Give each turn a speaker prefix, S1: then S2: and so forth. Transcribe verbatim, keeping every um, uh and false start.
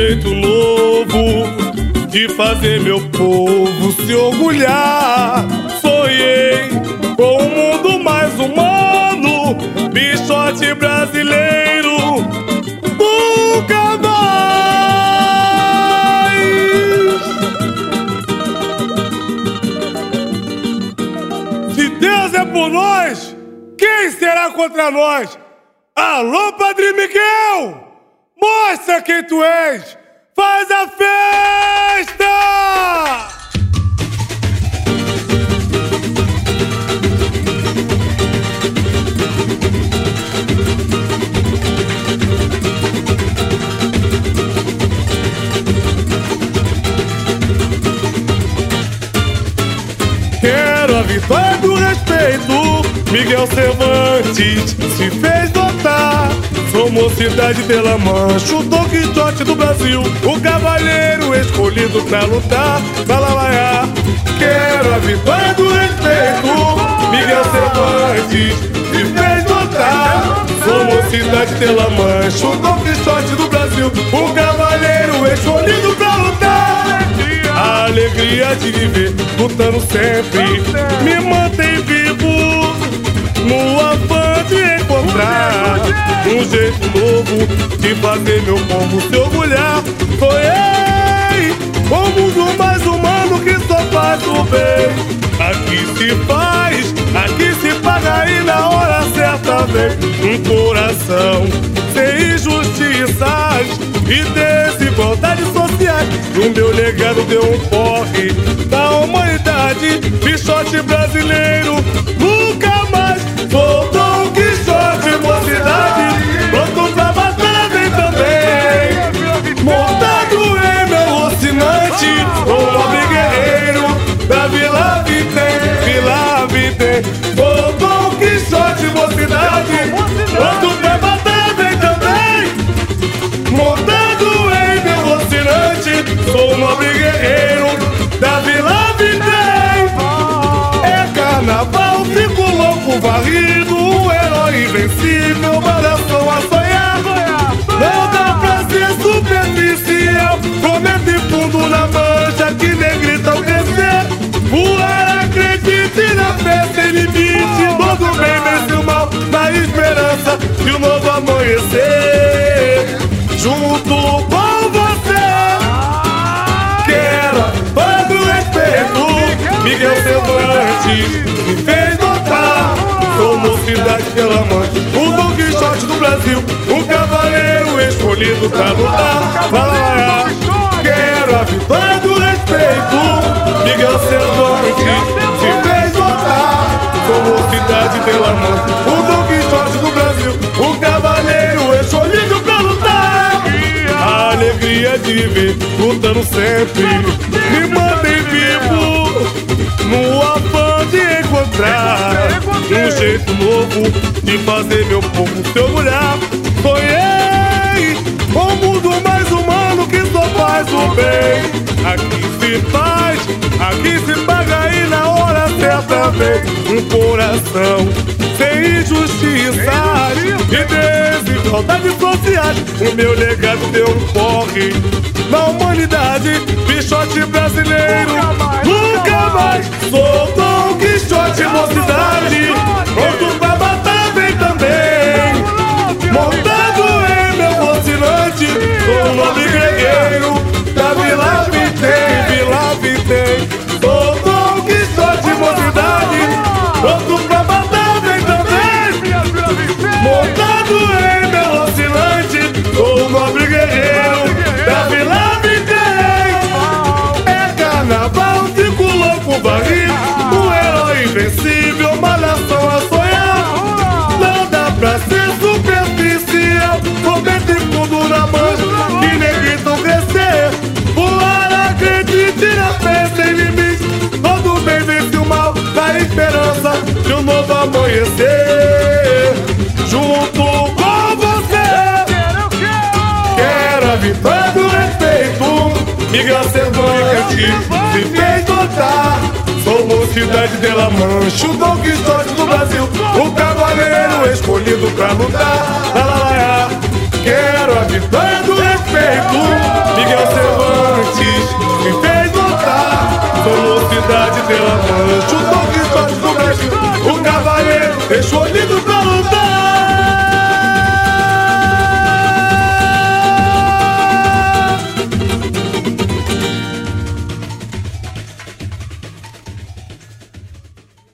S1: jeito novo de fazer meu povo se orgulhar. Sonhei com um mundo mais humano, Bixote brasileiro, nunca mais. Se Deus é por nós, quem será contra nós? Alô, Padre Miguel! Mostra quem tu és! Faz a festa! Quero a vitória do respeito. Miguel Cervantes se fez notar. Sou mocidade pela Mancha, o Dom Quixote do Brasil, o cavaleiro escolhido pra lutar, Balalaiá. Quero a vitória do respeito. Miguel Cervantes se fez notar. Sou mocidade pela Mancha, o Dom Quixote do Brasil, o cavaleiro escolhido pra lutar. A alegria de viver, lutando sempre, me mantém vivo, no afã de encontrar um jeito novo de fazer meu povo se orgulhar. Sonhei com um mundo mais humano que só faz o bem. Aqui se faz, aqui se paga e na hora certa vem um coração sem injustiças e desigualdades sociais. O meu legado deu um porre da humanidade, Bixote brasileiro, nunca mais. Sou Dom Quixote, mocidade, pronto pra batalha, vem também. Montado em meu rocinante, o nobre guerreiro da Vila Vitem, Vila Vitem. Sou Dom Quixote, mocidade, pronto pra batalha, vem também. Montado em meu rocinante, sou o nobre guerreiro da Vila Vitem. É carnaval, fico louco, varrido, um herói invencível, coração a sonhar. Não dá pra ser superficial, promete fundo na mancha que negrita ao crescer. Voar, acredite na fé sem limite, todo bem vence o mal, na esperança de um novo amanhecer. Junto com você, quero todo o respeito. Miguel Cervantes me fez notar. Sou mocidade pela Mancha, o Dom Quixote do Brasil, o cavaleiro escolhido pra lutar. Balalaiá. Quero a vitória do respeito. Miguel Cervantes me fez notar. Sou mocidade pela Mancha, o Dom Quixote do Brasil, o cavaleiro escolhido pra lutar. A alegria de viver, lutando sempre, me mantém vivo, no afã de encontrar um jeito novo de fazer meu povo se orgulhar. Sonhei com um mundo mais humano que só faz o bem. Aqui se faz, aqui se paga e na hora certa vem um coração sem injustiças e desigualdades sociais. O meu legado deu um porre na humanidade, Bixote brasileiro, nunca mais. Sou Dom Quixote, mocidade, pronto pra batalha, vem também. Montado em meu rocinante, sou um nobre guerreiro da Vila Vitem, Vila Vitem. Sou Dom Quixote, mocidade, pronto pra batalha, vem também. Montado em meu rocinante, sou um nobre guerreiro da Vila Vitem. É carnaval, fico louco, barrigo, um herói invencível, uma nação a sonhar. Não dá pra ser superficial, promete fundo na mancha que negrito crescer. Voar, acredite na fé sem limite, todo bem vence o mal, na esperança de um novo amanhecer. Junto com você, quero a vitória do respeito. Miguel Cervantes se fez notar. Sou mocidade pela Mancha, o Dom Quixote do Brasil, o cavaleiro escolhido pra lutar. Balalaiá. Quero a vitória do respeito. pela Mancha, o